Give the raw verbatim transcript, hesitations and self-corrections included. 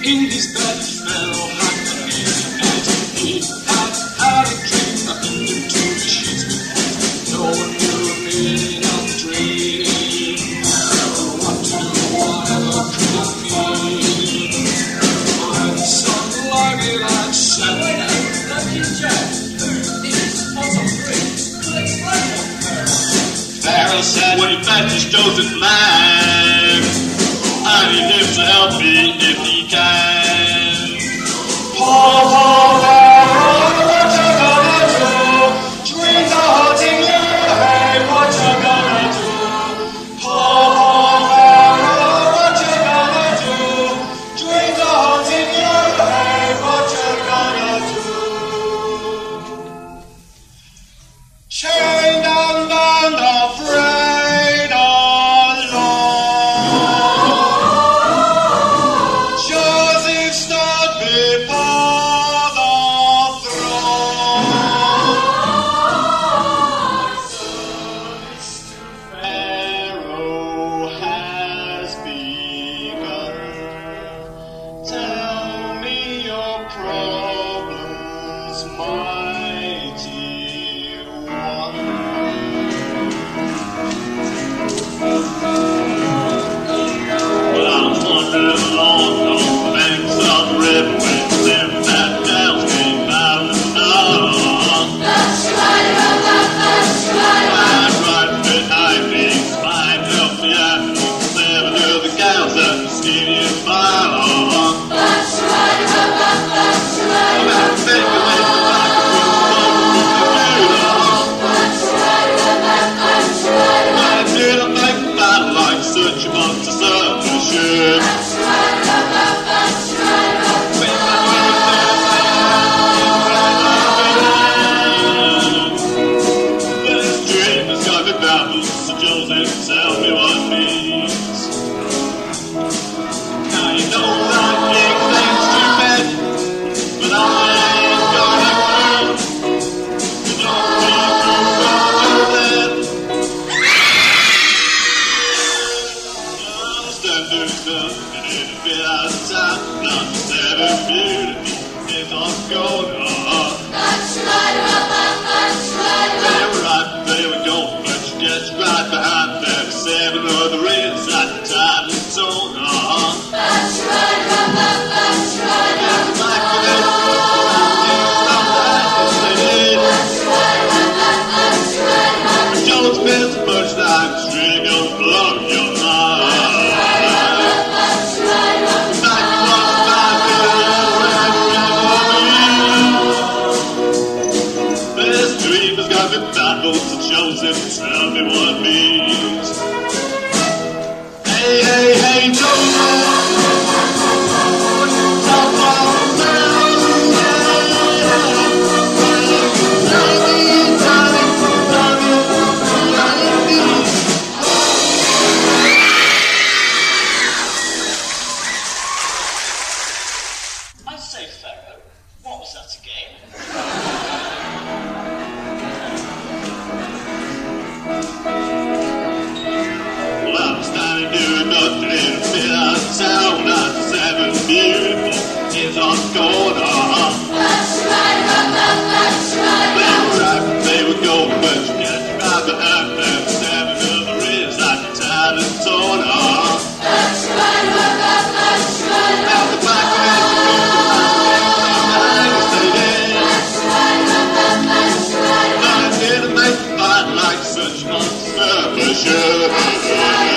In his bed he fell happily as he had had a dream that ended to the sheets with him. No one knew the meaning of the dream, what to do, whatever could it mean. When some lively lad said, "Wait up, Lucky Jack, who is Otto Briggs? Explain it." Pharaoh said, "When he fetches Joseph Lang, and he lives to help me if he can." Paul, Paul, Pharaoh, what you gonna do? Dreams are haunting you, hey, what you gonna do? Paul, Paul, Pharaoh, what you gonna do? Dreams are haunting you, hey, what you gonna do? Chained and bound, afraid alone, Joseph stood before the throne. Pharaoh has begun. Tell me your problems, mighty one. Well, I'm wandering along on the banks of the river when them fat cows came out of the snow. I'd right behind me, spine healthy athletes, never knew the cows that the skinny and fine. I'm out thinking like the back of the I didn't make the battle like such a monster submission. This dream has got me baffled, so Joseph, tell me what it means. Now you know that big thing's stupid, but I ain't got a clue. You don't think you're gonna do that. Stand doing stuff, and in a bit out of time, not seven beautiful, it's all going on. They were right, they were going, but you get right behind them. Seven other rings at the time it's so on. That's right, that's right, that's right. Jones spends so much time string on blow your mind. Back to one five minutes, this dream has got me baffled, so Joseph, tell me what it means. Hey, hey, hey, Joseph. Top of the mountain, I say, Pharaoh, what was that again? Well, I'm standing doing nothing in a bit out of town. Not seven beautiful is all going on. That's right, that's right. They were right, they were going, but you get right behind them. Seven other is like the tide and torn on. That's right, that's right. Now the back of it, I didn't make the fight like such monster, for sure.